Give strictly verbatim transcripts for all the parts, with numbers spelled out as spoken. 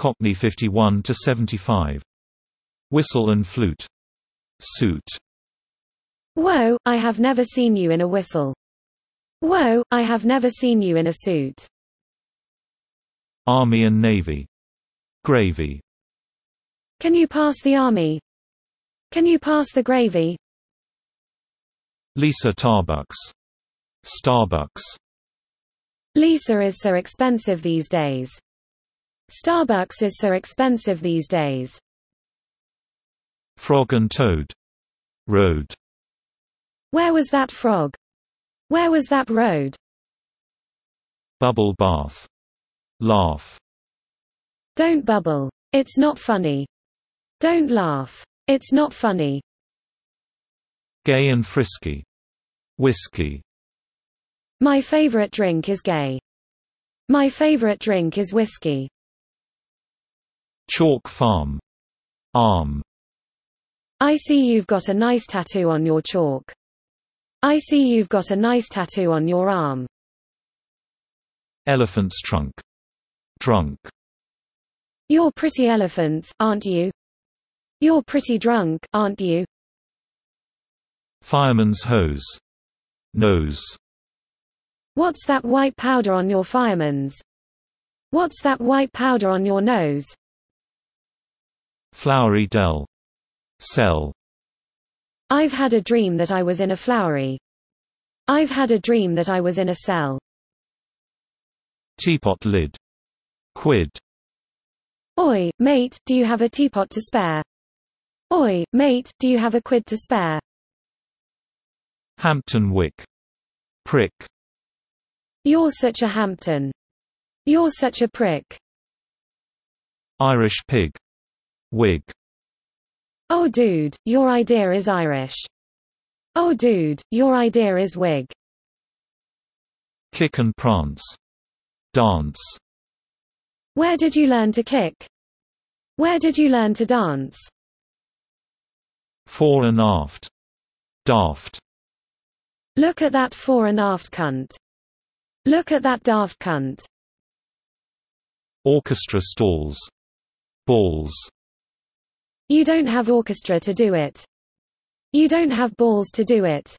Cockney fifty-one to seventy-five. Whistle and flute. Suit. Whoa, I have never seen you in a whistle. Whoa, I have never seen you in a suit. Army and Navy. Gravy. Can you pass the army? Can you pass the gravy? Lisa Tarbucks. Starbucks. Lisa is so expensive these days. Starbucks is so expensive these days. Frog and Toad. Road. Where was that frog? Where was that road? Bubble bath. Laugh. Don't bubble. It's not funny. Don't laugh. It's not funny. Gay and frisky. Whiskey. My favorite drink is gay. My favorite drink is whiskey. Chalk farm. Arm. I see you've got a nice tattoo on your chalk. I see you've got a nice tattoo on your arm. Elephant's trunk. Drunk. You're pretty elephants, aren't you? You're pretty drunk, aren't you? Fireman's hose. Nose. What's that white powder on your fireman's? What's that white powder on your nose? Flowery dell. Cell. I've had a dream that I was in a flowery. I've had a dream that I was in a cell. Teapot lid. Quid. Oi, mate, do you have a teapot to spare? Oi, mate, do you have a quid to spare? Hampton wick. Prick. You're such a Hampton. You're such a prick. Irish pig. Wig. Oh dude, your idea is Irish. Oh dude, your idea is wig. Kick and prance. Dance. Where did you learn to kick? Where did you learn to dance? Fore and aft. Daft. Look at that fore and aft cunt. Look at that daft cunt. Orchestra stalls. Balls. You don't have orchestra to do it. You don't have balls to do it.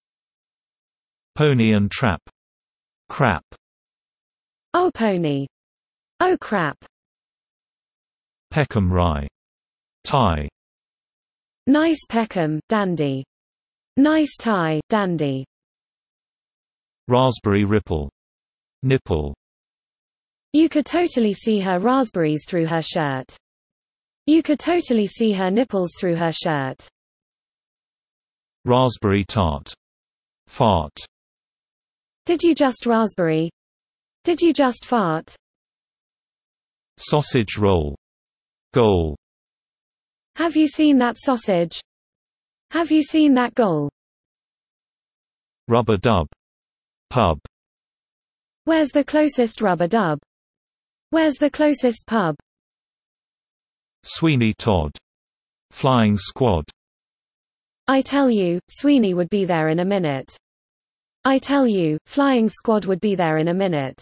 Pony and trap. Crap. Oh pony. Oh crap. Peckham rye. Tie. Nice Peckham, dandy. Nice tie, dandy. Raspberry ripple. Nipple. You could totally see her raspberries through her shirt. You could totally see her nipples through her shirt. Raspberry tart. Fart. Did you just raspberry? Did you just fart? Sausage roll. Goal. Have you seen that sausage? Have you seen that goal? Rubber dub. Pub. Where's the closest rubber dub? Where's the closest pub? Sweeney Todd. Flying squad. I tell you, Sweeney would be there in a minute. I tell you, Flying Squad would be there in a minute.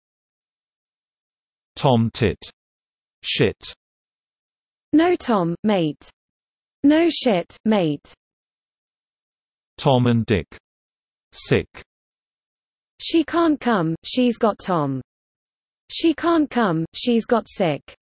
Tom tit. Shit. No Tom, mate. No shit, mate. Tom and Dick. Sick. She can't come, she's got Tom. She can't come, she's got sick.